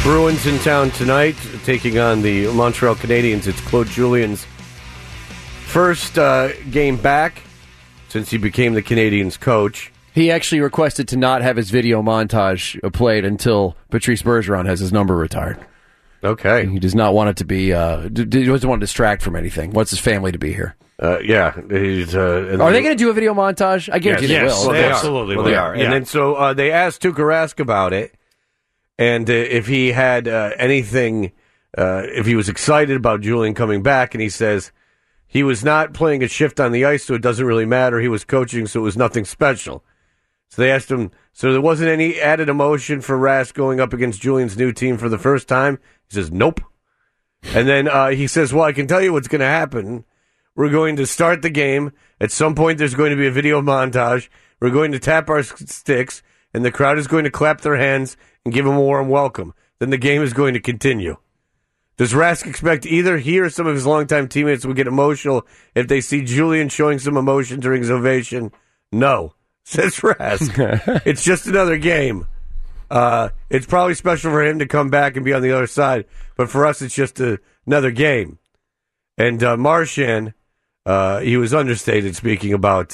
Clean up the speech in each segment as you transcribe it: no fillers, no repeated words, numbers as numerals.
Bruins in town tonight, taking on the Montreal Canadiens. It's Claude Julien's first game back since he became the Canadiens coach. He actually requested to not have his video montage played until Patrice Bergeron has his number retired. Okay. He does not want it to be, he doesn't want to distract from anything. Wants his family to be here. Yeah. He's, are they going to do a video montage? I guarantee they will. Well, they absolutely will. They are. Yeah. And then so they asked Tuukka Rask about it, and if he had anything, if he was excited about Julien coming back, and he says he was not playing a shift on the ice, so it doesn't really matter. He was coaching, so it was nothing special. So they asked him, so there wasn't any added emotion for Rask going up against Julien's new team for the first time? He says, nope. And then he says, well, I can tell you what's going to happen. We're going to start the game. At some point, there's going to be a video montage. We're going to tap our sticks, and the crowd is going to clap their hands and give him a warm welcome. Then the game is going to continue. Does Rask expect either he or some of his longtime teammates will get emotional if they see Julien showing some emotion during his ovation? No, says Rask. It's just another game. It's probably special for him to come back and be on the other side, but for us, it's just another game. And Marchand, he was understated speaking about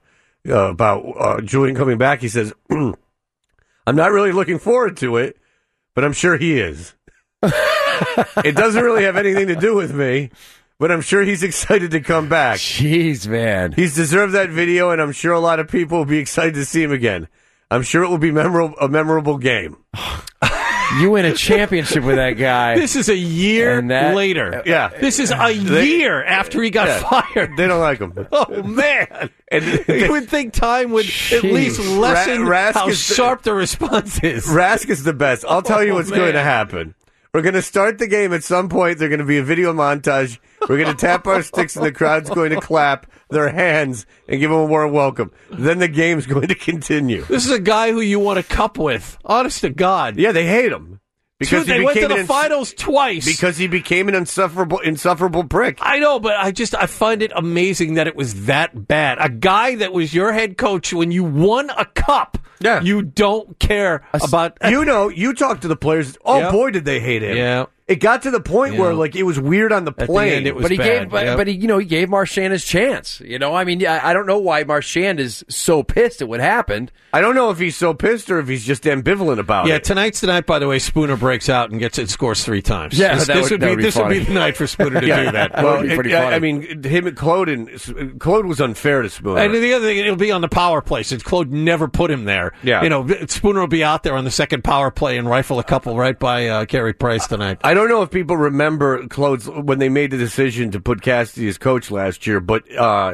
Julien coming back. He says, I'm not really looking forward to it, but I'm sure he is. It doesn't really have anything to do with me, but I'm sure he's excited to come back. Jeez, man. He's deserved that video, and I'm sure a lot of people will be excited to see him again. I'm sure it will be a memorable game. You win a championship with that guy. This is a year later. Yeah. This is a year after he got fired. They don't like him. Oh, man. And you would think time would at least lessen how sharp the response is. Rask is the best. I'll tell you what's going to happen. We're going to start the game at some point. They're going to be a video montage. We're going to tap our sticks, and the crowd's going to clap their hands and give them a warm welcome. Then the game's going to continue. This is a guy who you won a cup with. Honest to God. Yeah, they hate him. Because they went to the finals twice. Because he became an insufferable prick. I know, but I find it amazing that it was that bad. A guy that was your head coach when you won a cup. Yeah. You don't care about... You talk to the players. Oh, boy, did they hate him. Yeah. It got to the point where it was weird on the plane. It was bad. He gave Marchand his chance. I mean, I don't know why Marchand is so pissed at what happened. I don't know if he's so pissed or if he's just ambivalent about it. Yeah, tonight's the night, by the way, Spooner breaks out and scores 3 times. Yeah, this would be the night for Spooner to do that. Well, pretty funny. I mean, him and Claude was unfair to Spooner. And the other thing, it'll be on the power play since Claude never put him there. Yeah. Spooner will be out there on the second power play and rifle a couple right by Carey Price tonight. I don't know if people remember Claude's when they made the decision to put Cassidy as coach last year, but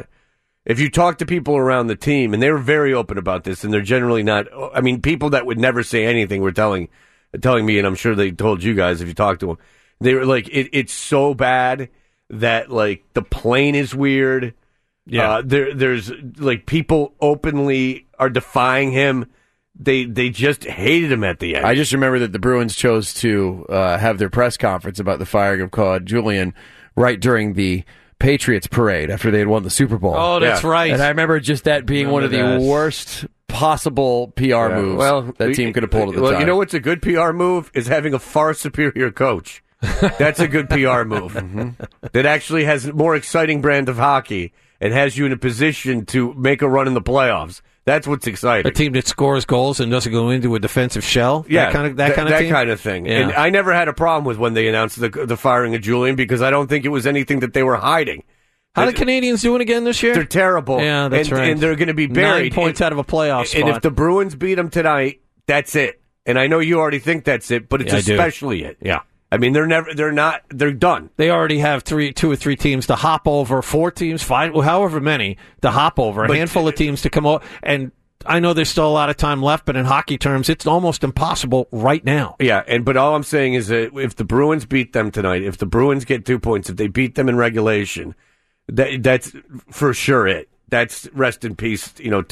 if you talk to people around the team, and they were very open about this, and they're generally not, I mean, people that would never say anything were telling me, and I'm sure they told you guys if you talked to them, they were like, it's so bad that, like, the plane is weird. Yeah. There's, like, people openly are defying him. They just hated him at the end. I just remember that the Bruins chose to have their press conference about the firing of Claude Julien right during the Patriots parade after they had won the Super Bowl. Oh, that's right. And I remember just that being one of the worst possible PR moves that team could have pulled at the time. You know what's a good PR move? Is having a far superior coach. That's a good PR move. That actually has a more exciting brand of hockey and has you in a position to make a run in the playoffs. That's what's exciting. A team that scores goals and doesn't go into a defensive shell? Yeah, that kind of thing. Yeah. And I never had a problem with when they announced the firing of Julien because I don't think it was anything that they were hiding. How are the Canadiens doing again this year? They're terrible. Yeah, that's right. And they're going to be buried. 9 points out of a playoff spot. And if the Bruins beat them tonight, that's it. And I know you already think that's it, but it's especially it. Yeah. I mean, they're done. They already have 2 or 3 teams to hop over, 4 teams, 5, however many to hop over, a handful of teams to come over. And I know there's still a lot of time left, but in hockey terms, it's almost impossible right now. Yeah, but all I'm saying is that if the Bruins beat them tonight, if the Bruins get 2 points, if they beat them in regulation, that's for sure it. That's rest in peace,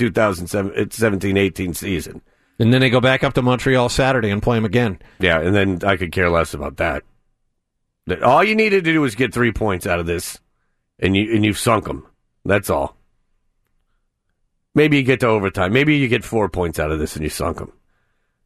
2017-18 season. And then they go back up to Montreal Saturday and play them again. Yeah, and then I could care less about that. All you needed to do was get 3 points out of this, and you've sunk them. That's all. Maybe you get to overtime. Maybe you get 4 points out of this and you sunk them.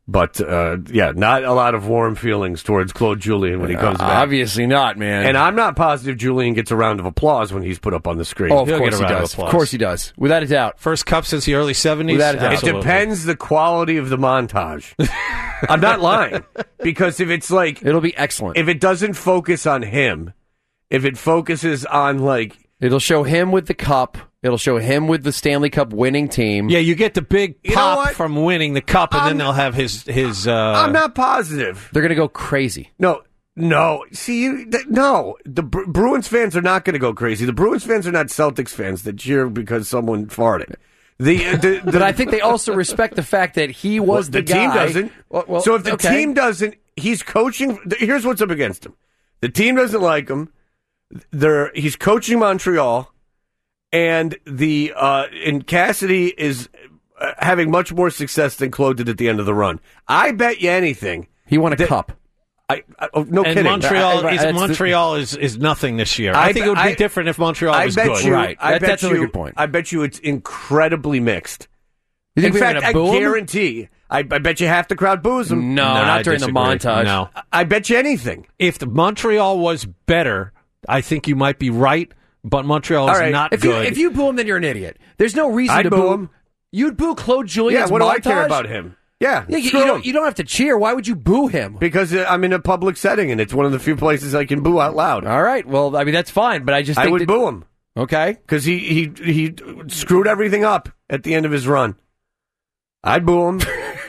But, not a lot of warm feelings towards Claude Julien when he comes back. Obviously not, man. And I'm not positive Julien gets a round of applause when he's put up on the screen. Oh, of He'll course get a he round of does. Of applause. course he does. Without a doubt. First cup since the early 70s? Without a doubt. It Absolutely. depends the quality of the montage. I'm not lying. Because if it's like... It'll be excellent. If it doesn't focus on him, if it focuses on, like... It'll show him with the cup. It'll show him with the Stanley Cup winning team. Yeah, you get the big You know pop what? from winning the cup, and then they'll have his I'm not positive. They're going to go crazy. No. See, no. The Bruins fans are not going to go crazy. The Bruins fans are not Celtics fans that cheer because someone farted. But I think they also respect the fact that he was the guy. team doesn't. Well, so if the okay. team doesn't, he's coaching. Here's what's up against him. The team doesn't like him. He's coaching Montreal, and and Cassidy is having much more success than Claude did at the end of the run. I bet you anything. He won a cup. No and kidding. Montreal is nothing this year. I think it would be different if Montreal was good. Right. That's a you, good point. I bet you it's incredibly mixed. You think In we're fact, gonna I boo him? guarantee. I bet you half the crowd boos him. No, I not during disagree. the montage. No. I bet you anything. If the Montreal was better, I think you might be right, but Montreal is All right. not If good. you boo him, then you're an idiot. There's no reason I'd to boo him. You'd boo Claude Julien's Yeah, what do I montage? care about him? Yeah, Yeah, screw him. you don't have to cheer. Why would you boo him? Because I'm in a public setting, and it's one of the few places I can boo out loud. All right. Well, I mean, that's fine, but I just think I would boo him Okay. because he screwed everything up at the end of his run. I'd boo him.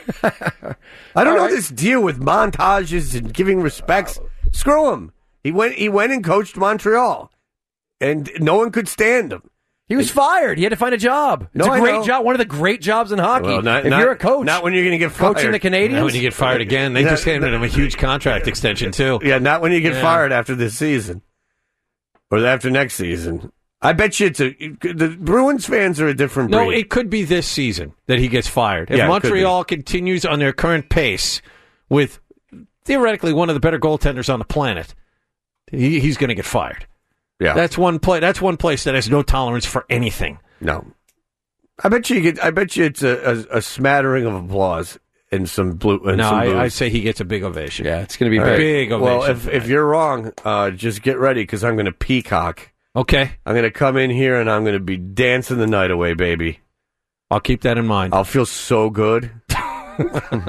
I don't know this deal with montages and giving respects. Screw him. He went and coached Montreal, and no one could stand him. He was fired. He had to find a job. It's No, a I great know. job. One of the great jobs in hockey. Well, if you're a coach, not when you're going to get fired. coaching the Canadians. Now when you get fired again, they just handed him a huge contract extension too. Yeah, not when you get Yeah. fired after this season or after next season. I bet you the Bruins fans are a different breed. No, it could be this season that he gets fired. If Yeah, it could Montreal continues on their current pace with theoretically one of the better goaltenders on the planet, he's going to get fired. Yeah, That's one place that has no tolerance for anything. no. I bet you it's a smattering of applause and some blue. And No, some boos. I say he gets a big ovation. Yeah, it's going to be All right. big ovation. Well, if you're wrong, just get ready because I'm going to peacock. Okay, I'm going to come in here and I'm going to be dancing the night away, baby. I'll keep that in mind. I'll feel so good. I'm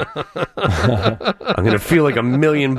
going to feel like $1 million.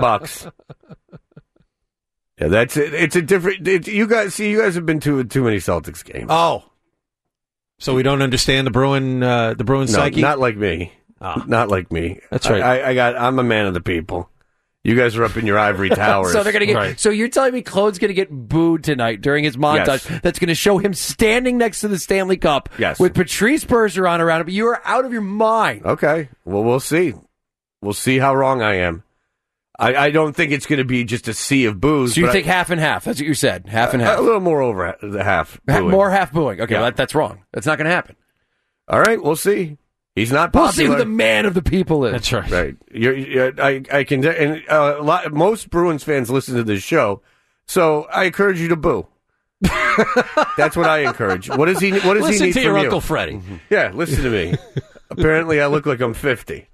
Yeah, that's it. It's a different. You guys have been to too many Celtics games. Oh, so we don't understand the Bruin psyche? Not like me. Ah. Not like me. That's right. I'm a man of the people. You guys are up in your ivory towers. So they're going to get. Right. So you're telling me Claude's going to get booed tonight during his montage? Yes. That's going to show him standing next to the Stanley Cup Yes. with Patrice Bergeron around him. You are out of your mind. Okay. Well, we'll see. We'll see how wrong I am. I don't think it's going to be just a sea of boos. So you but think half and half? That's what you said. Half and half. a little more over the half. booing. More half booing. Okay, Yeah. well, that's wrong. That's not going to happen. All right. We'll see. He's not We'll popular. see who the man of the people is. That's right. Right. I can. And most Bruins fans listen to this show, so I encourage you to boo. That's what I encourage. What does he need Listen to from your you? Uncle Freddie. Yeah, listen to me. Apparently, I look like I'm 50.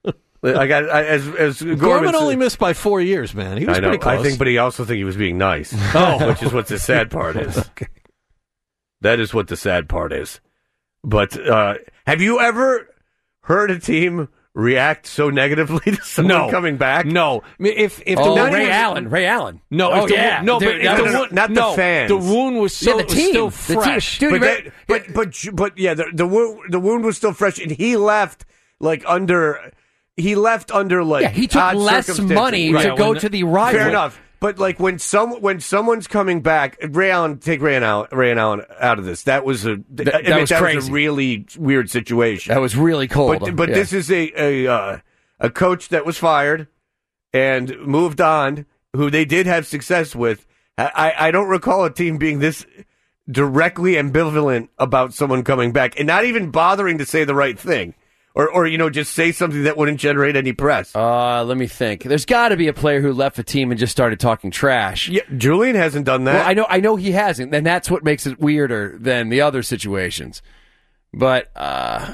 As Gorman only missed by 4 years, man. He was I know. pretty close. But he also think he was being nice. Which is what the sad part is. Okay. That is what the sad part is. But have you ever heard a team react so negatively to someone coming back? No. I mean, if Oh, the wound Ray was- Allen. Ray Allen. No, Oh, if the yeah. wound, no, Dude, but if that the was- wound, not the no, fans. The wound was Yeah, the was team. still The team. fresh. Dude, But yeah, the wound was still fresh, and he left under like Yeah, he took odd less circumstances. money Right. to go to the rival. Fair enough. But like when someone's coming back, Ray Allen out of this. That was was crazy. was a really weird situation. That was really cold. But Yeah. this is a coach that was fired and moved on, who they did have success with. I don't recall a team being this directly ambivalent about someone coming back and not even bothering to say the right thing. Or just say something that wouldn't generate any press. Let me think. There's got to be a player who left a team and just started talking trash. Yeah, Julian hasn't done that. Well, I know he hasn't, and that's what makes it weirder than the other situations. But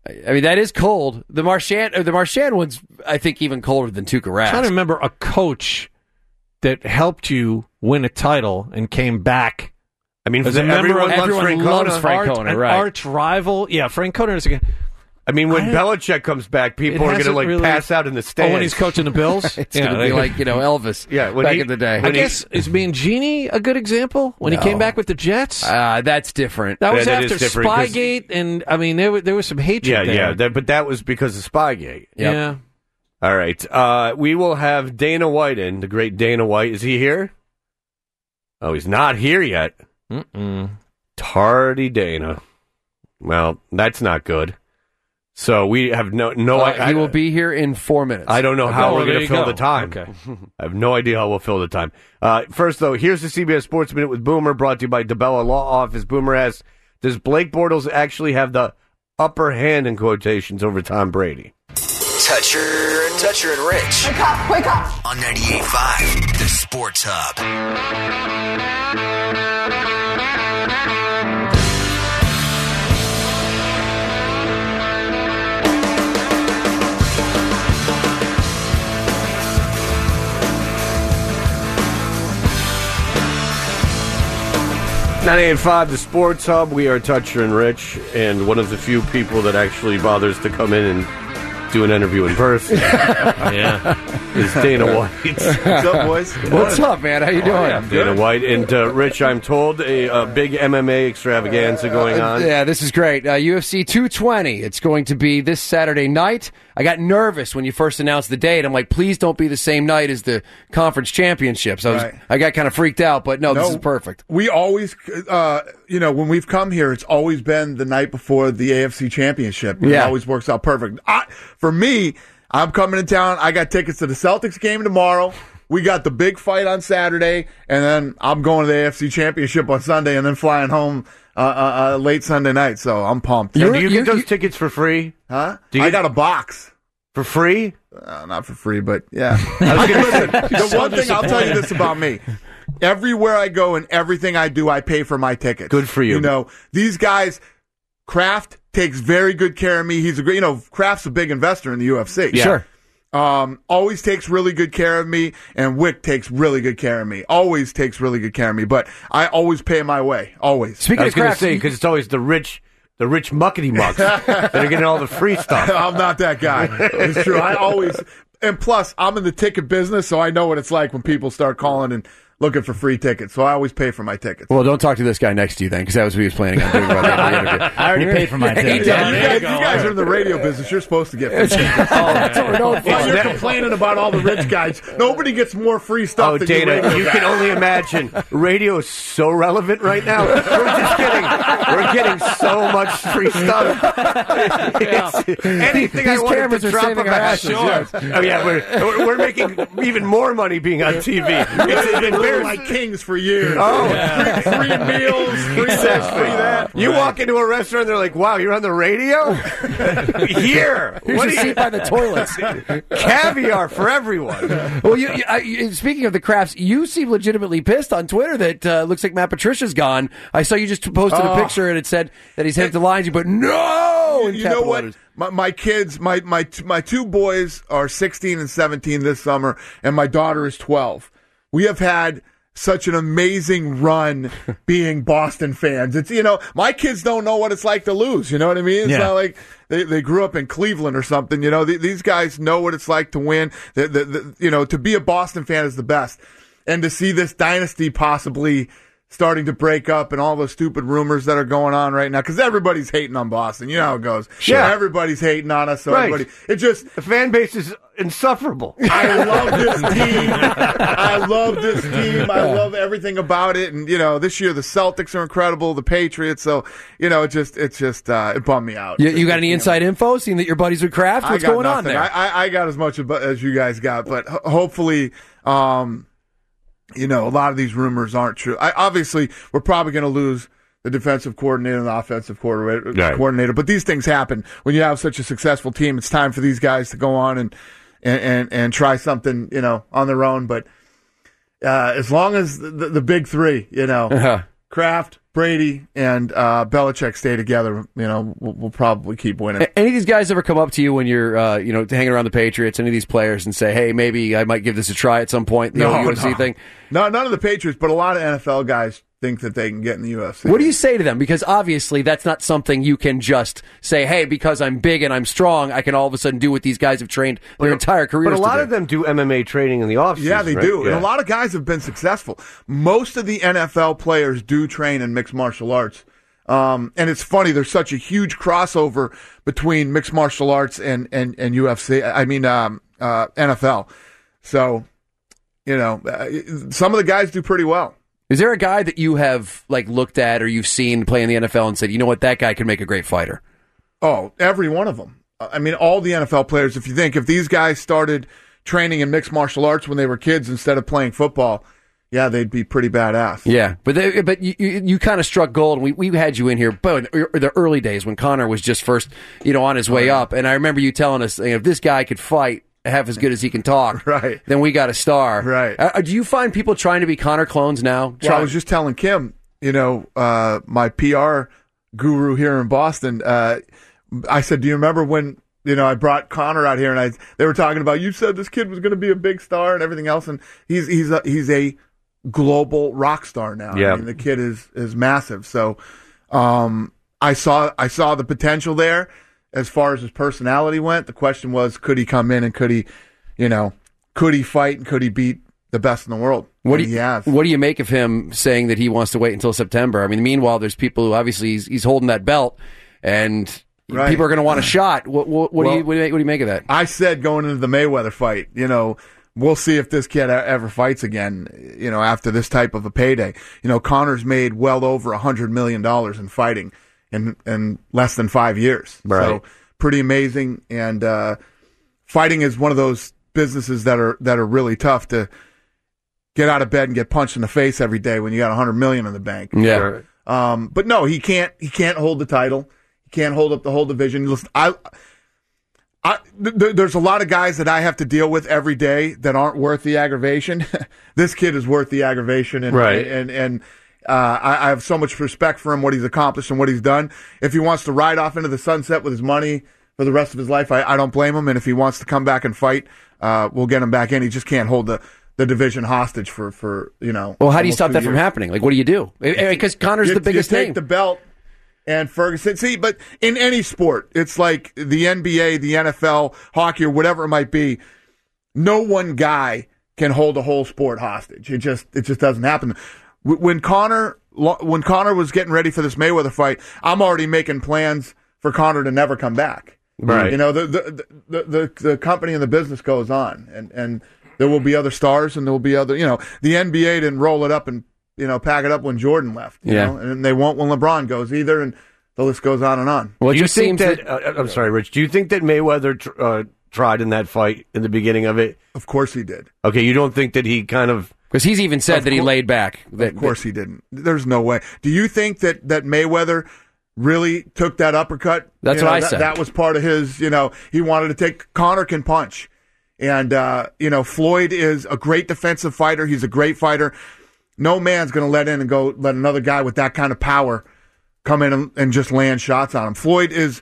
I mean, that is cold. The Marchand one's, I think, even colder than Tuukka Rask. I'm trying to remember a coach that helped you win a title and came back. I mean, everyone loves Francona, right? Arch rival. Yeah, Francona is again. I mean, when Belichick comes back, people are going to pass out in the stands. Oh, when he's coaching the Bills? It's going to be like, Elvis back in the day. I guess, is Mangini a good example? When he came back with the Jets? That's different. That was after Spygate, and, I mean, there was some hatred there. Yeah, but that was because of Spygate. Yep. Yeah. All right. We will have Dana White in, the great Dana White. Is he here? Oh, he's not here yet. Tardy Dana. Well, that's not good. So we have no he will be here in 4 minutes. I don't know how we're going to fill the time. Okay. I have no idea how we'll fill the time. First, though, here's the CBS Sports Minute with Boomer, brought to you by DeBella Law Office. Boomer asks, does Blake Bortles actually have the upper hand, in quotations, over Tom Brady? Toucher and Rich. Wake up. On 98.5, the Sports Hub. .98.5, the Sports Hub. We are Toucher and Rich, and one of the few people that actually bothers to come in and do an interview in person. Is Dana White. What's up, boys? What's up, man? How you doing? Dana White. And Rich, I'm told a big MMA extravaganza going on. Yeah, this is great. UFC 220. It's going to be this Saturday night. I got nervous when you first announced the date. I'm like, please don't be the same night as the conference championships. I got kind of freaked out, but no, this is perfect. We always, when we've come here, it's always been the night before the AFC championship. It always works out perfect. For me, I'm coming to town. I got tickets to the Celtics game tomorrow. We got the big fight on Saturday, and then I'm going to the AFC championship on Sunday, and then flying home late Sunday night. So I'm pumped. Do you get those tickets for free? Huh? I got a box. For free? Not for free, but yeah. Listen, the one thing I'll tell you this about me. Everywhere I go and everything I do, I pay for my tickets. Good for you. These guys, Kraft takes very good care of me. He's a great, Kraft's a big investor in the UFC. Yeah. Sure. Always takes really good care of me, and Wick takes really good care of me. Always takes really good care of me, but I always pay my way. Always. Speaking of Kraft, because it's always the rich muckety mucks that are getting all the free stuff. I'm not that guy. It's true. And plus, I'm in the ticket business, so I know what it's like when people start calling and looking for free tickets. So I always pay for my tickets. Well, don't talk to this guy next to you then, because that was what he was planning on doing by the end of the interview. I already paid for my tickets. You guys are in the radio business. You're supposed to get free tickets. That's what we're known for. While you're complaining about all the rich guys, nobody gets more free stuff than Dana, you can only imagine. Radio is so relevant right now. We're just kidding. We're getting so much free stuff. Anything I wanted to drop a match. Sure. Oh yeah, we're making even more money being on TV. It's been like kings for years. Oh, free meals, free this, free that. You walk into a restaurant, they're like, "Wow, you're on the radio." Here, here's a seat by the toilets. Caviar for everyone. Well, speaking of the Crafts, you seem legitimately pissed on Twitter that looks like Matt Patricia's gone. I saw you just posted a picture and it said that he's headed to Lions, but no. You know what? My kids, my two boys are 16 and 17 this summer, and my daughter is 12. We have had such an amazing run being Boston fans. It's, my kids don't know what it's like to lose. You know what I mean? It's not like they grew up in Cleveland or something. These guys know what it's like to win. To be a Boston fan is the best. And to see this dynasty possibly starting to break up and all those stupid rumors that are going on right now, because everybody's hating on Boston. You know how it goes. Sure. Everybody's hating on us. So everybody, the fan base is insufferable. I love this team. I love everything about it. And, this year the Celtics are incredible, the Patriots. So, it bummed me out. You got any inside info, seeing that your buddies with Kraft? What's going on there? I got as much as you guys got, but hopefully, a lot of these rumors aren't true. Obviously, we're probably going to lose the defensive coordinator and the offensive coordinator, but these things happen. When you have such a successful team, it's time for these guys to go on and try something, on their own. But as long as the big three, Kraft, Brady, and Belichick stay together, we'll probably keep winning. Any of these guys ever come up to you when you're, hanging around the Patriots, any of these players, and say, hey, maybe I might give this a try at some point, the old UFC thing? No, none of the Patriots, but a lot of NFL guys think that they can get in the UFC. What do you say to them? Because obviously that's not something you can just say, hey, because I'm big and I'm strong, I can all of a sudden do what these guys have trained their entire careers But a lot of them do MMA training in the offseason. Yeah, they right? do. Yeah. And a lot of guys have been successful. Most of the NFL players do train in mixed martial arts. And it's funny, there's such a huge crossover between mixed martial arts and UFC. NFL. So, some of the guys do pretty well. Is there a guy that you have looked at or you've seen play in the NFL and said, you know what, that guy could make a great fighter? Oh, every one of them. All the NFL players, if these guys started training in mixed martial arts when they were kids instead of playing football, yeah, they'd be pretty badass. Yeah, but you kind of struck gold. We had you in here, but in the early days when Conor was just first, on his way up. And I remember you telling us, if this guy could fight half as good as he can talk, right, then we got a star. Right. Do you find people trying to be Conor clones now? Well, I was just telling Kim, my PR guru here in Boston, I said, do you remember when, I brought Conor out here and they were talking about, you said this kid was going to be a big star and everything else, and he's a global rock star now. Yeah. The kid is massive. So I saw the potential there. As far as his personality went, the question was, could he come in and could he fight and could he beat the best in the world? What do you make of him saying that he wants to wait until September? meanwhile, there's people who obviously he's holding that belt, and people are going to want a shot. What do you make of that? I said going into the Mayweather fight, we'll see if this kid ever fights again, after this type of a payday. Conor's made well over $100 million in fighting in less than 5 years. Right. So pretty amazing. And fighting is one of those businesses that are really tough to get out of bed and get punched in the face every day when you got $100 million in the bank. Yeah. But no, he can't hold the title. He can't hold up the whole division. Listen, there's a lot of guys that I have to deal with every day that aren't worth the aggravation. This kid is worth the aggravation, and right. And I have so much respect for him, what he's accomplished and what he's done. If he wants to ride off into the sunset with his money for the rest of his life, I don't blame him. And if he wants to come back and fight, we'll get him back in. He just can't hold the division hostage for. Well, how do you stop that from happening? What do you do? Because Conor's the biggest name. You take name. the belt. And Ferguson, but in any sport, it's like the NBA, the NFL, hockey, or whatever it might be. No one guy can hold a whole sport hostage. It just doesn't happen. When Conor was getting ready for this Mayweather fight, I'm already making plans for Conor to never come back. Right. The company and the business goes on, and there will be other stars, and there will be other. The NBA didn't roll it up and pack it up when Jordan left. You know? And they won't when LeBron goes either, and the list goes on and on. Well, do you think that? I'm sorry, Rich. Do you think that Mayweather tried in that fight in the beginning of it? Of course he did. Okay, you don't think that he kind of? Because he's even said that he laid back. Of course he didn't. There's no way. Do you think that Mayweather really took that uppercut? That's what I said. That was part of his. He wanted to take. Conor can punch, and Floyd is a great defensive fighter. He's a great fighter. No man's going to let another guy with that kind of power come in and just land shots on him. Floyd is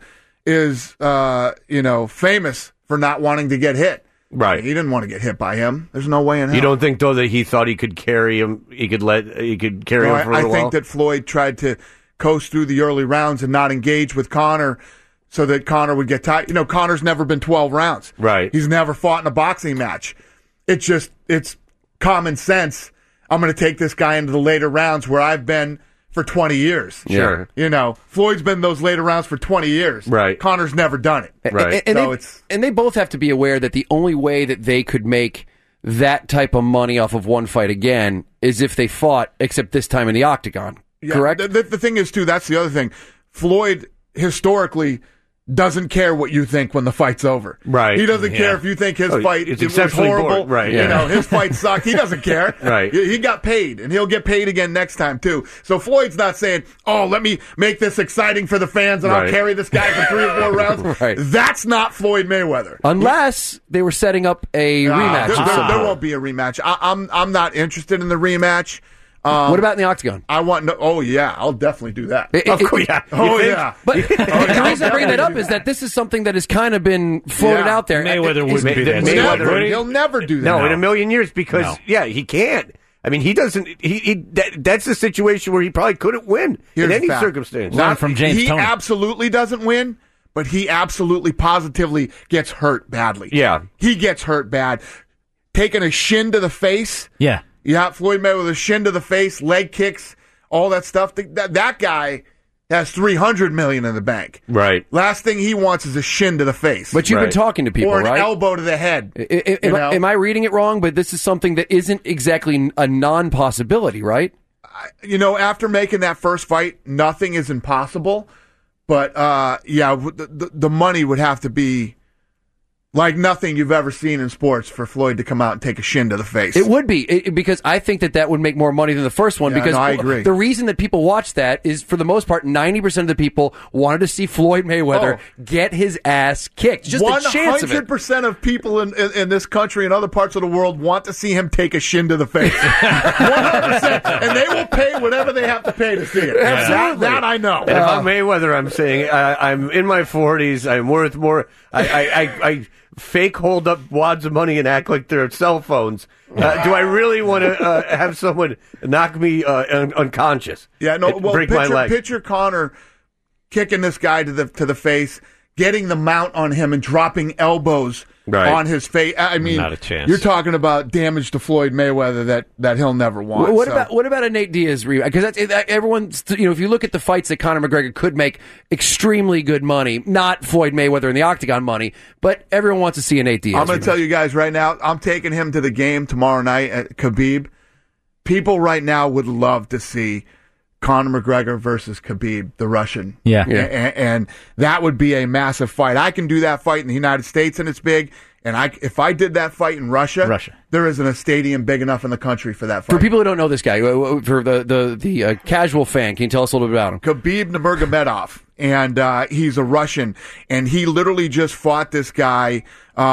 famous for not wanting to get hit. Right. He didn't want to get hit by him. There's no way in hell. You don't think though that he thought he could carry him? He could carry him for a little while. I think that Floyd tried to coast through the early rounds and not engage with Conor, so that Conor would get tired. Conor's never been 12 rounds. Right. He's never fought in a boxing match. It's common sense. I'm going to take this guy into the later rounds where I've been for 20 years. Sure. Floyd's been in those later rounds for 20 years. Right. Conor's never done it. Right. And they both have to be aware that the only way that they could make that type of money off of one fight again is if they fought, except this time in the octagon. Yeah, correct? The thing is, too, that's the other thing. Floyd, historically, doesn't care what you think when the fight's over. Right. He doesn't care if you think his fight was horrible. Bored. Right. His fight sucked. He doesn't care. Right. He got paid, and he'll get paid again next time, too. So Floyd's not saying, let me make this exciting for the fans, and I'll carry this guy for 3 or 4 rounds. Right. That's not Floyd Mayweather. Unless they were setting up a rematch. There won't be a rematch. I'm not interested in the rematch. What about in the octagon? I want no. Oh yeah, I'll definitely do that. Of course, yeah. Oh yeah. But the reason I bring that up is that this is something that has kind of been floated out there. Mayweather wouldn't be that. He'll never do that. No, in a million years, because he can't. I mean, he doesn't. That's a situation where he probably couldn't win in any circumstance. Not from James He Toney. absolutely doesn't win, but he absolutely, positively gets hurt badly. Yeah, he gets hurt bad. Taking a shin to the face. Yeah. Yeah, Floyd Mayweather, shin to the face, leg kicks, all that stuff. That guy has $300 million in the bank. Right. Last thing he wants is a shin to the face. But you've been talking to people, or an right? elbow to the head. Am I reading it wrong? But this is something that isn't exactly a non-possibility, right? After making that first fight, nothing is impossible. But the money would have to be like nothing you've ever seen in sports for Floyd to come out and take a shin to the face. It would be, because I think that would make more money than the first one. Because I agree. The reason that people watch that is, for the most part, 90% of the people wanted to see Floyd Mayweather get his ass kicked. Just a chance of it. 100% of people in this country and other parts of the world want to see him take a shin to the face. 100%. And they will pay whatever they have to pay to see it. Absolutely. That I know. And if I'm Mayweather, I'm saying I'm in my 40s. I'm worth more. I fake hold up wads of money and act like they're cell phones. Do I really want to have someone knock me unconscious? Yeah, no. Well, break my leg. Picture Conor kicking this guy to the face, getting the mount on him, and dropping elbows on his face. I mean, not a chance. You're talking about damage to Floyd Mayweather that he'll never want. What about a Nate Diaz rematch? Because everyone's, if you look at the fights that Conor McGregor could make extremely good money, not Floyd Mayweather in the octagon money, but everyone wants to see a Nate Diaz. I'm going to tell you guys right now, I'm taking him to the game tomorrow night at Khabib. People right now would love to see Conor McGregor versus Khabib, the Russian. Yeah. And that would be a massive fight. I can do that fight in the United States, and it's big. And if I did that fight in Russia, there isn't a stadium big enough in the country for that fight. For people who don't know this guy, for the casual fan, can you tell us a little bit about him? Khabib Nurmagomedov, and he's a Russian, and he literally just fought this guy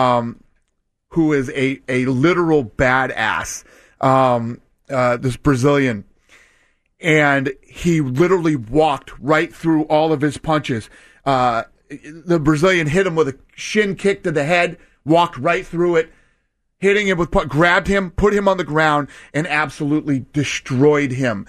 who is a literal badass, this Brazilian. And he literally walked right through all of his punches. The Brazilian hit him with a shin kick to the head, walked right through it, hitting him with grabbed him, put him on the ground, and absolutely destroyed him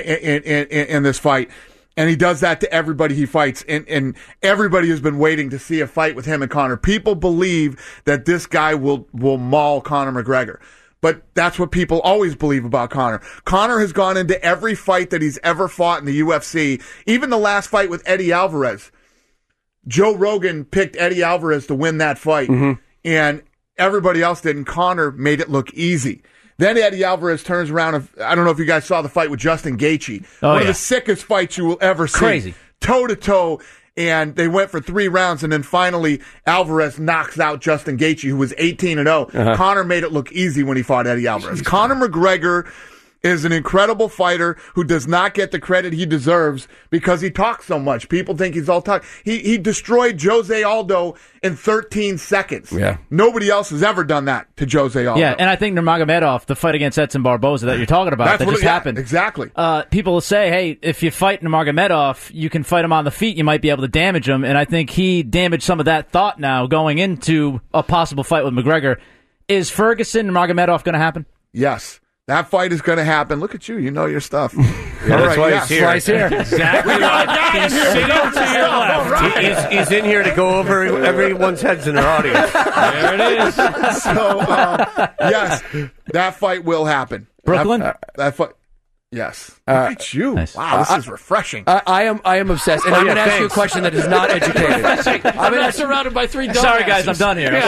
in this fight. And he does that to everybody he fights. And everybody has been waiting to see a fight with him and Conor. People believe that this guy will maul Conor McGregor. But that's what people always believe about Conor. Conor has gone into every fight that he's ever fought in the UFC, even the last fight with Eddie Alvarez. Joe Rogan picked Eddie Alvarez to win that fight, and everybody else did, and Conor made it look easy. Then Eddie Alvarez turns around, and I don't know if you guys saw the fight with Justin Gaethje. One of the sickest fights you will ever see. Crazy. Toe-to-toe. And they went for 3 rounds, and then finally Alvarez knocks out Justin Gaethje, who was 18-0. Conor made it look easy when he fought Eddie Alvarez. Conor McGregor is an incredible fighter who does not get the credit he deserves because he talks so much. People think he's all talk. He destroyed Jose Aldo in 13 seconds. Yeah. Nobody else has ever done that to Jose Aldo. Yeah, and I think Nurmagomedov, the fight against Edson Barboza that you're talking about, that just happened. Exactly. People will say, hey, if you fight Nurmagomedov, you can fight him on the feet, you might be able to damage him, and I think he damaged some of that thought now going into a possible fight with McGregor. Is Ferguson Nurmagomedov going to happen? Yes. That fight is going to happen. Look at you. You know your stuff. That's why he's here. He's here. Exactly. He's sitting to your left. He's in here to go over everyone's heads in their audience. There it is. So, yes, that fight will happen. Brooklyn? That fight. Yes. Look at you. Nice. Wow, this is refreshing. I am obsessed, and I'm going to ask you a question that is not educated. I'm not surrounded by 3 dumbasses. Sorry, guys, I'm done here.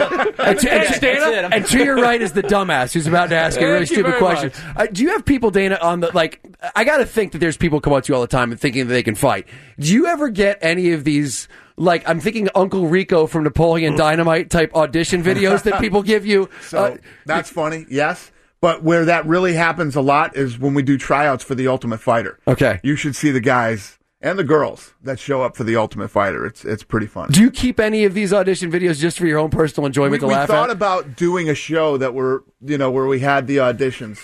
And to your right is the dumbass who's about to ask a really stupid question. Do you have people, Dana, on the, I got to think that there's people come up to you all the time and thinking that they can fight. Do you ever get any of these, I'm thinking Uncle Rico from Napoleon Dynamite type audition videos that people give you? So that's funny, yes. But where that really happens a lot is when we do tryouts for The Ultimate Fighter. Okay. You should see the guys and the girls that show up for The Ultimate Fighter. It's pretty fun. Do you keep any of these audition videos just for your own personal enjoyment to laugh at? We thought about doing a show that where we had the auditions.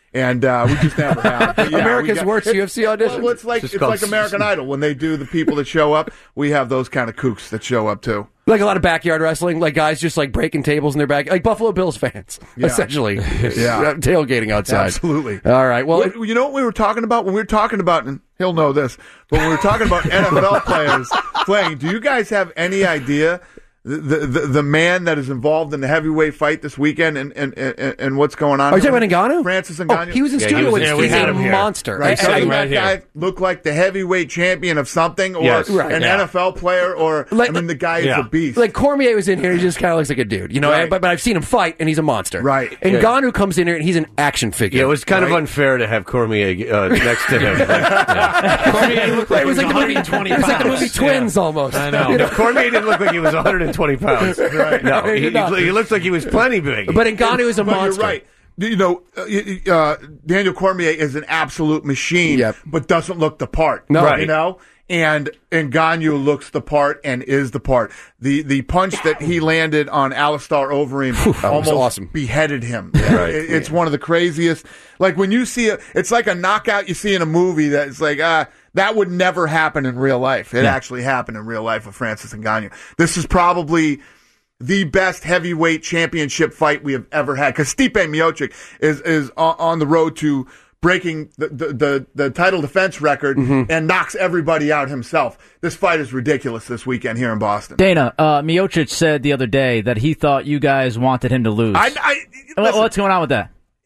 And we just never have. But, yeah, America's worst UFC audition. Well, it's like American Idol. When they do the people that show up, we have those kind of kooks that show up too. Like a lot of backyard wrestling, like guys just like breaking tables in their back, like Buffalo Bills fans, essentially. Yeah. Tailgating outside. Absolutely. All right. Well, you know what we were talking about? When we were talking about, and he'll know this, but when we were talking about NFL players playing, do you guys have any idea the man that is involved in the heavyweight fight this weekend and what's going on? Are you talking about Ngannou? Francis Ngannou? Oh, he was in studio with we he's had a him here. monster. Right, Sitting that right guy here. looked like the heavyweight champion of something, or Yes. Right. an Yeah. NFL player, or the guy is a beast. Like Cormier was in here, he just kind of looks like a dude, you know. Right. But I've seen him fight, and he's a monster. Right. And Yeah. Ngannou comes in here, and he's an action figure. Yeah, it was kind of unfair to have Cormier next to him. Cormier looked like It was like the movie. 120 It was like the pounds. movie Twins, almost. I know. You No, Cormier didn't look like he was 120 pounds. Right. No, He did not. he looked like he was plenty big. But Ngannou is a But monster. you're right. You know, Daniel Cormier is an absolute machine, Yep. but doesn't look the part. No. Right. You know? And Ngannou looks the part and is the part. The punch that he landed on Alistair Overeem almost awesome. beheaded him. Right. It's one of the craziest. Like when you see it's like a knockout you see in a movie that's like, that would never happen in real life. It actually happened in real life with Francis Ngannou. This is probably the best heavyweight championship fight we have ever had, because Stipe Miocic is on the road to breaking the title defense record and knocks everybody out himself. This fight is ridiculous this weekend here in Boston. Dana, Miocic said the other day that he thought you guys wanted him to lose. Listen, What's going on with that?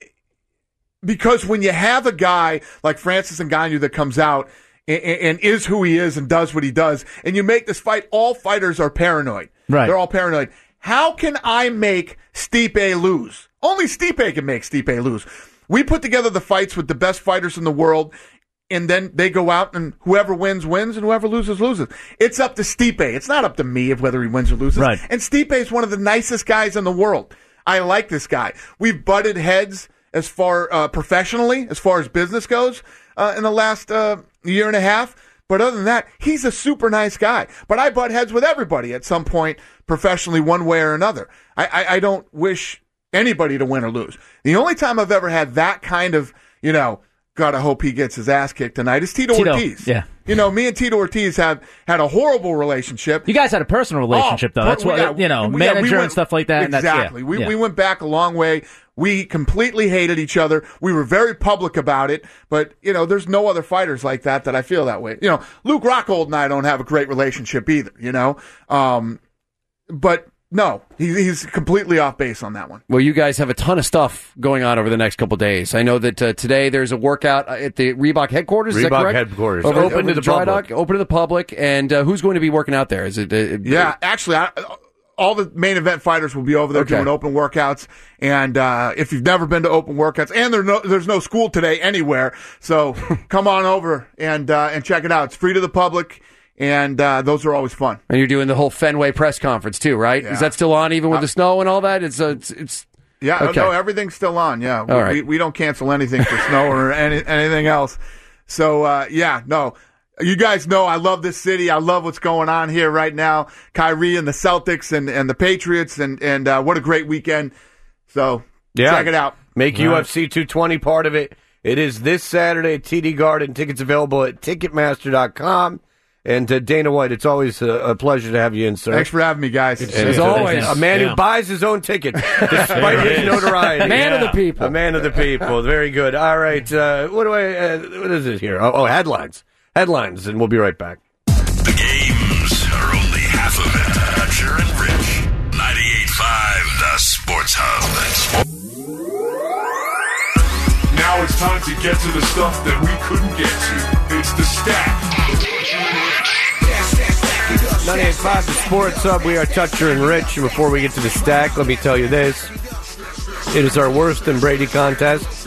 because when you have a guy like Francis Ngannou that comes out and is who he is and does what he does, and you make this fight, all fighters are paranoid. Right. They're all paranoid. How can I make Stipe lose? Only Stipe can make Stipe lose. We put together the fights with the best fighters in the world, and then they go out, and whoever wins, wins, and whoever loses, loses. It's up to Stipe. It's not up to me of whether he wins or loses. Right. And Stipe is one of the nicest guys in the world. I like this guy. We've butted heads as far professionally, as far as business goes, in the last year and a half. But other than that, he's a super nice guy. But I butt heads with everybody at some point professionally, one way or another. I don't wish anybody to win or lose. The only time I've ever had that kind of, gotta hope he gets his ass kicked tonight is Tito Ortiz. Yeah. Me and Tito Ortiz had a horrible relationship. You guys had a personal relationship, though. That's what, manager and stuff like that. Exactly. And We went back a long way. We completely hated each other. We were very public about it. But, there's no other fighters like that I feel that way. Luke Rockhold and I don't have a great relationship either, But, no, he's completely off base on that one. Well, you guys have a ton of stuff going on over the next couple days. I know that today there's a workout at the Reebok headquarters. Is that Reebok correct? headquarters. Over Open to the Dry public. Dock, open to the public. And who's going to be working out there? Is it? Yeah, actually, all the main event fighters will be over there doing open workouts. And if you've never been to open workouts, and there's no school today anywhere, so come on over and check it out. It's free to the public. And those are always fun. And you're doing the whole Fenway press conference too, right? Yeah. Is that still on even with the snow and all that? It's yeah. Okay. No, everything's still on. Yeah, All right. we don't cancel anything for snow or anything else. So no. You guys know I love this city. I love what's going on here right now. Kyrie and the Celtics and the Patriots and what a great weekend. So check it out. Make UFC 220 part of it. It is this Saturday at TD Garden. Tickets available at Ticketmaster.com. And Dana White, it's always a pleasure to have you in, sir. Thanks for having me, guys. as always. A man who buys his own ticket, despite his notoriety. Man of the people. A man of the people. Very good. All right. What is it here? Oh, headlines. Headlines, and we'll be right back. The games are only half of it. Dutcher and Rich. 98.5, the Sports Hub. Now it's time to get to the stuff that we couldn't get to. It's the stack. 98.5, the Sports Hub. We are Toucher and Rich. And before we get to the stack, let me tell you this. It is our Worst and Brady contest.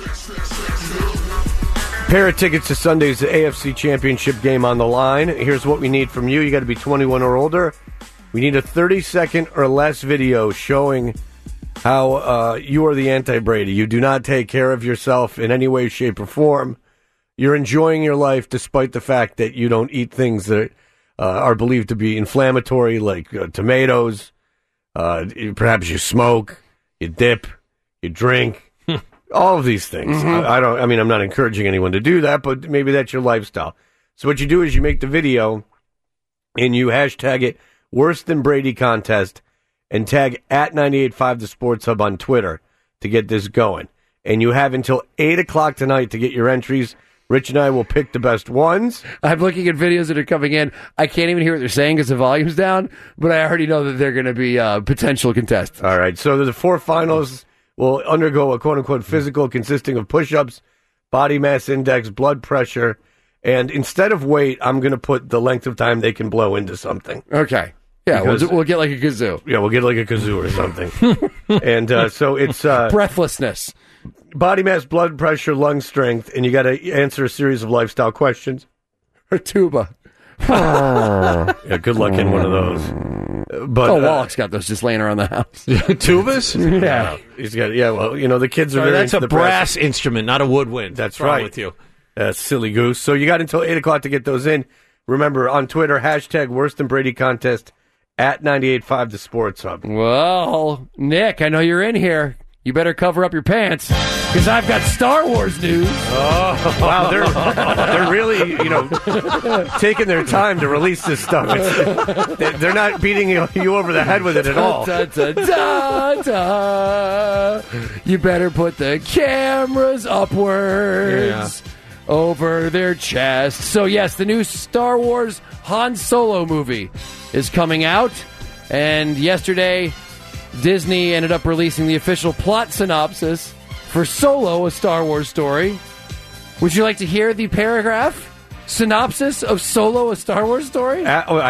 Pair of tickets to Sunday's AFC Championship game on the line. Here's what we need from you. You got to be 21 or older. We need a 30-second or less video showing how you are the anti-Brady. You do not take care of yourself in any way, shape, or form. You're enjoying your life despite the fact that you don't eat things that are believed to be inflammatory, like tomatoes. Perhaps you smoke, you dip, you drink. All of these things. I'm not encouraging anyone to do that, but maybe that's your lifestyle. So what you do is you make the video and you hashtag it Worse Than Brady Contest and tag at 98.5 The Sports Hub on Twitter to get this going. And you have until 8 o'clock tonight to get your entries. Rich and I will pick the best ones. I'm looking at videos that are coming in. I can't even hear what they're saying because the volume's down, but I already know that they're going to be potential contestants. All right, so the 4 finalists will undergo a quote-unquote physical consisting of push-ups, body mass index, blood pressure, and instead of weight, I'm going to put the length of time they can blow into something. Okay. Yeah, we'll get like a kazoo. Yeah, we'll get like a kazoo or something. And so it's... breathlessness. Body mass, blood pressure, lung strength, and you got to answer a series of lifestyle questions. Or tuba. Yeah, good luck in one of those. But Wallach's got those just laying around the house. Tubas? Yeah. He's got. Yeah, well, the kids are. Sorry, very that's into a the brass instrument, not a woodwind. That's What's wrong right. with you. Silly goose. So you got until 8 o'clock to get those in. Remember, on Twitter, hashtag Worse Than Brady Contest at 98.5 The Sports Hub. Well, Nick, I know you're in here. You better cover up your pants because I've got Star Wars news. Oh, wow. They're really, taking their time to release this stuff. They're not beating you over the head with it at all. Da, da, da, da. You better put the cameras upwards over their chest. So, yes, the new Star Wars Han Solo movie is coming out. And yesterday, Disney ended up releasing the official plot synopsis for Solo, a Star Wars story. Would you like to hear the paragraph synopsis of Solo, a Star Wars story?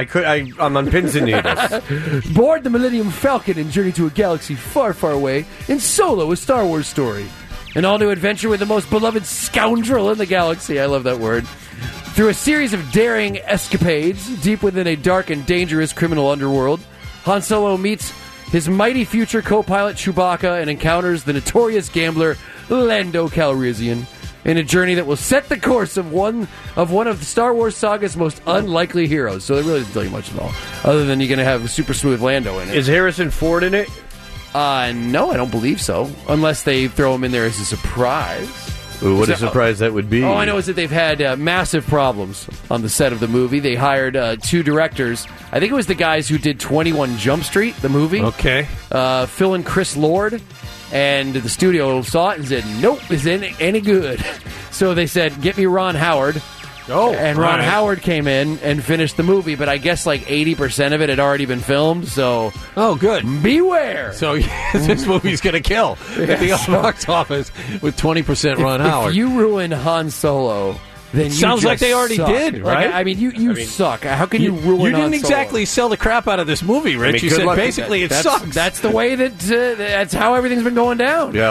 I'm on pins and needles. Board the Millennium Falcon and journey to a galaxy far, far away in Solo, a Star Wars story. An all-new adventure with the most beloved scoundrel in the galaxy. I love that word. Through a series of daring escapades deep within a dark and dangerous criminal underworld, Han Solo meets his mighty future co-pilot Chewbacca and encounters the notorious gambler Lando Calrissian in a journey that will set the course of one of the Star Wars saga's most unlikely heroes. So it really doesn't tell you much at all, other than you're going to have a super smooth Lando in it. Is Harrison Ford in it? No, I don't believe so, unless they throw him in there as a surprise. Ooh, what a surprise that would be. All I know is that they've had massive problems on the set of the movie. They hired 2 directors. I think it was the guys who did 21 Jump Street, the movie. Okay. Phil and Chris Lord. And the studio saw it and said, nope, this ain't any good. So they said, get me Ron Howard. Oh, and Ron Howard came in and finished the movie, but I guess like 80% of it had already been filmed, so... Oh, good. Beware! So this movie's going to kill at the box office with 20% Ron Howard. If you ruin Han Solo... Then sounds like they already did, right? I mean, you suck. How can you ruin? You didn't Han exactly Solo? sell the crap out of this movie, Rich. You said basically it sucks. That's the way that. That's how everything's been going down. Yeah,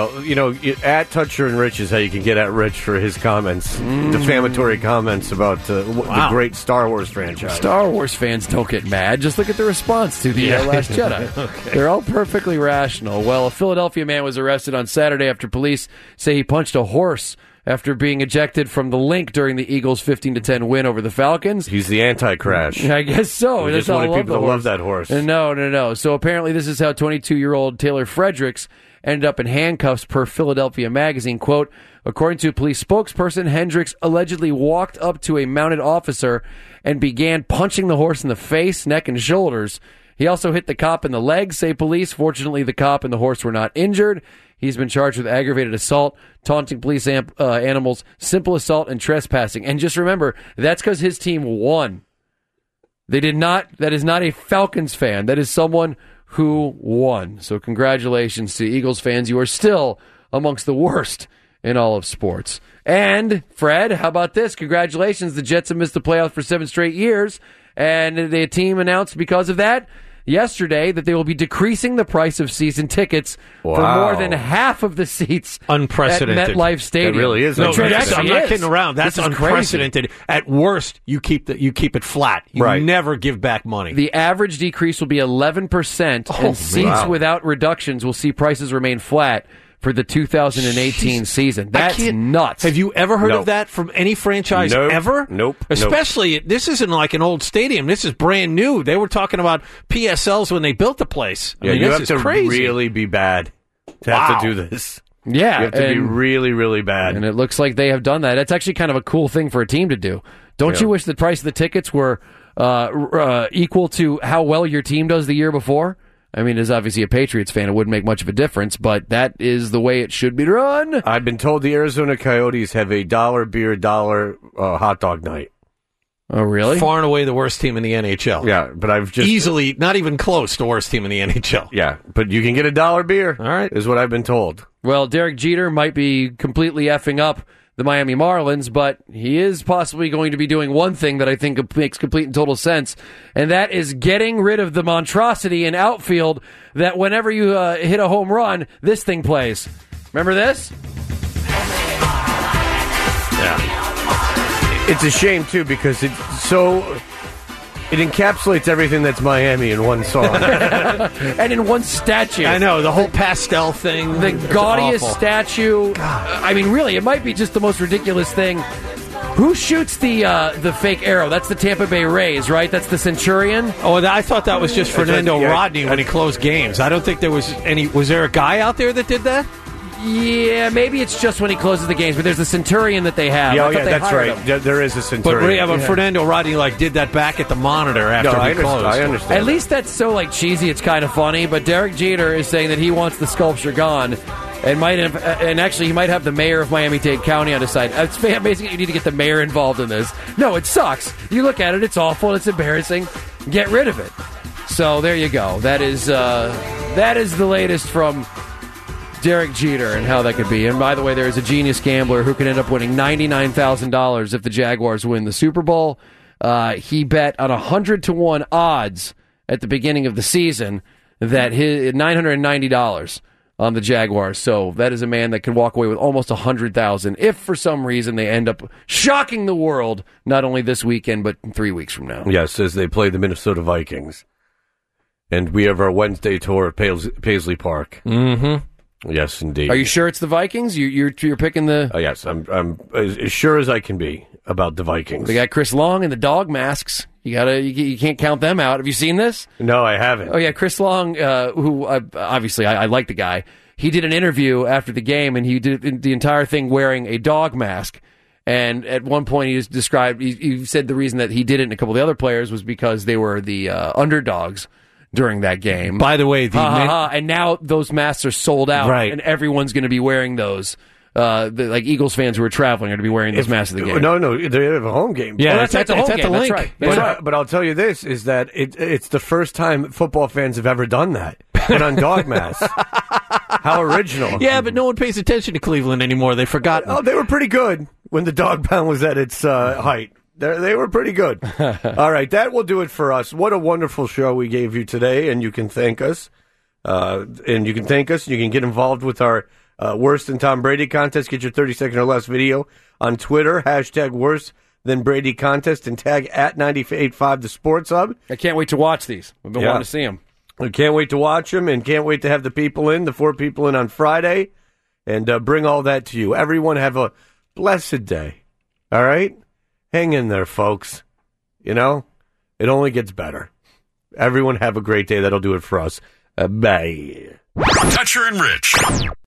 at Toucher and Rich is how you can get at Rich for his comments, defamatory comments about the great Star Wars franchise. Star Wars fans don't get mad. Just look at the response to the Last Jedi. Okay. They're all perfectly rational. Well, a Philadelphia man was arrested on Saturday after police say he punched a horse after being ejected from the link during the Eagles' 15-10 win over the Falcons. He's the anti-crash. I guess so. He just wanted people to love that horse. No. So apparently this is how 22-year-old Taylor Fredericks ended up in handcuffs per Philadelphia Magazine. Quote, according to a police spokesperson, Hendricks allegedly walked up to a mounted officer and began punching the horse in the face, neck, and shoulders. He also hit the cop in the legs, say police. Fortunately, the cop and the horse were not injured. He's been charged with aggravated assault, taunting police animals, simple assault, and trespassing. And just remember, that's because his team won. They did not. That is not a Falcons fan. That is someone who won. So congratulations to Eagles fans. You are still amongst the worst in all of sports. And, Fred, how about this? Congratulations. The Jets have missed the playoffs for 7 straight years. And the team announced because of that yesterday that they will be decreasing the price of season tickets for more than half of the seats unprecedented at MetLife Stadium. That really is. I'm not kidding around. That's unprecedented. Crazy. At worst, you keep it flat. You never give back money. The average decrease will be 11%, and seats without reductions will see prices remain flat for the 2018 season. That's nuts. Have you ever heard of that from any franchise ever? Nope. Especially, this isn't like an old stadium. This is brand new. They were talking about PSLs when they built the place. I mean, you this have to crazy. really be bad to have to do this. Yeah. You have to be really, really bad. And it looks like they have done that. That's actually kind of a cool thing for a team to do. Don't you wish the price of the tickets were equal to how well your team does the year before? I mean, as obviously a Patriots fan, it wouldn't make much of a difference, but that is the way it should be run. I've been told the Arizona Coyotes have a $1 beer, $1 hot dog night. Oh, really? Far and away the worst team in the NHL. Yeah, but I've just... Easily, not even close to worst team in the NHL. Yeah, but you can get a $1 beer. All right. Is what I've been told. Well, Derek Jeter might be completely effing up the Miami Marlins, but he is possibly going to be doing one thing that I think makes complete and total sense, and that is getting rid of the monstrosity in outfield that whenever you hit a home run, this thing plays. Remember this? Yeah. It's a shame, too, because it encapsulates everything that's Miami in one song. And in one statue. I know, the whole pastel thing. The gaudiest statue. I mean, really, it might be just the most ridiculous thing. Who shoots the fake arrow? That's the Tampa Bay Rays, right? That's the Centurion? Oh, I thought that was just Fernando Rodney when he closed games. I don't think there was any... Was there a guy out there that did that? Yeah, maybe it's just when he closes the games, but there's the Centurion that they have. Yeah, that's right. There is a Centurion. But Fernando Rodney did that back at the monitor after he closed. I understand. At least that's so cheesy, it's kind of funny, but Derek Jeter is saying that he wants the sculpture gone. And actually, he might have the mayor of Miami-Dade County on his side. It's basically, you need to get the mayor involved in this. No, it sucks. You look at it, it's awful, it's embarrassing. Get rid of it. So there you go. That is the latest from Derek Jeter and how that could be. And by the way, there is a genius gambler who could end up winning $99,000 if the Jaguars win the Super Bowl. He bet on 100-1 odds at the beginning of the season that his $990 on the Jaguars. So that is a man that could walk away with almost $100,000 if for some reason they end up shocking the world, not only this weekend, but 3 weeks from now. Yes, as they play the Minnesota Vikings. And we have our Wednesday tour at Paisley Park. Mm-hmm. Yes, indeed. Are you sure it's the Vikings? You're picking the... yes, I'm as sure as I can be about the Vikings. They got Chris Long and the dog masks. You can't count them out. Have you seen this? No, I haven't. Oh yeah, Chris Long, who obviously I like the guy. He did an interview after the game, and he did the entire thing wearing a dog mask. And at one point, he described. He said the reason that he did it, and a couple of the other players, was because they were the underdogs during that game. By the way, and now those masks are sold out, right, and everyone's going to be wearing those. Like Eagles fans who are traveling are to be wearing those masks of the game. No, they have a home game. Yeah, that's at the home game. Link. That's right. But I'll tell you this, is that it's the first time football fans have ever done that. Put on dog masks. How original. Yeah, but no one pays attention to Cleveland anymore. They forgot. Oh, they were pretty good when the dog pound was at its height. They were pretty good. All right, that will do it for us. What a wonderful show we gave you today, and you can thank us. You can get involved with our Worse Than Tom Brady contest. Get your 30-second or less video on Twitter. # Worse Than Brady contest and tag at 98.5 The Sports Hub. I can't wait to watch these. I've been wanting to see them. I can't wait to watch them and can't wait to have the 4 people in on Friday and bring all that to you. Everyone have a blessed day. All right? Hang in there, folks. You know, it only gets better. Everyone have a great day. That'll do it for us. Bye. Toucher and Rich.